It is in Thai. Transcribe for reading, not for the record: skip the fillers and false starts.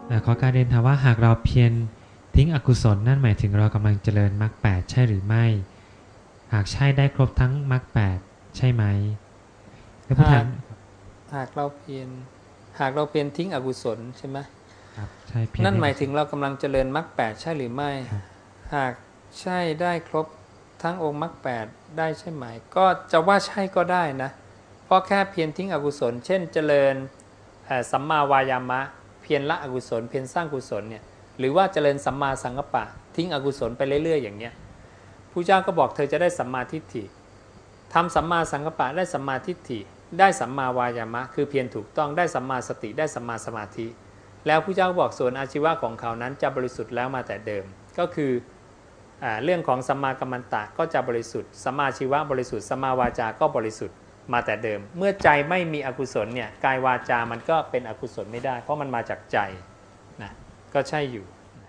ขอการเรียนถามว่าหากเราเพียรทิ้งอกุศลนั่นหมายถึงเรากำลังเจริญมรรคแปดใช่หรือไม่หากใช่ได้ครบทั้งมรรคแปดใช่ไหมแล้วผู้ถามหากเราเพียรทิ้งอกุศลใช่ไหมครับใช่เพียรนั่นทิ้งหมายถึงเรากำลังเจริญมรรคแปดใช่หรือไม่หากใช่ได้ครบทั้งองค์มรรคแปดได้ใช่ไหมก็จะว่าใช่ก็ได้นะเพราะแค่เพียรทิ้งอกุศลเช่นเจริญสัมมาวายามะเพียรละอกุศลเพียรสร้างกุศลเนี่ยหรือว่าเจริญสัมมาสังกัปปะทิ้งอกุศลไปเรื่อยๆอย่างเนี้ยผู้เจ้าก็บอกเธอจะได้สัมมาทิฏฐิทำสัมมาสังกัปปะได้สัมมาทิฏฐิได้สัมมาวายามะคือเพียรถูกต้องได้สัมมาสติได้สัมมาสมาธิแล้วผู้เจ้าบอกส่วนอาชีวะของเขานั้นจะบริสุทธิ์แล้วมาแต่เดิมก็คือเรื่องของสัมมากัมมันตะก็จะบริสุทธิ์สัมมาชีวะบริสุทธิ์สัมมาวาจาก็บริสุทธิ์มาแต่เดิมเมื่อใจไม่มีอกุศลเนี่ยกายวาจามันก็เป็นอกุศลไม่ได้เพราะมันมาจากใจนะก็ใช่อยู่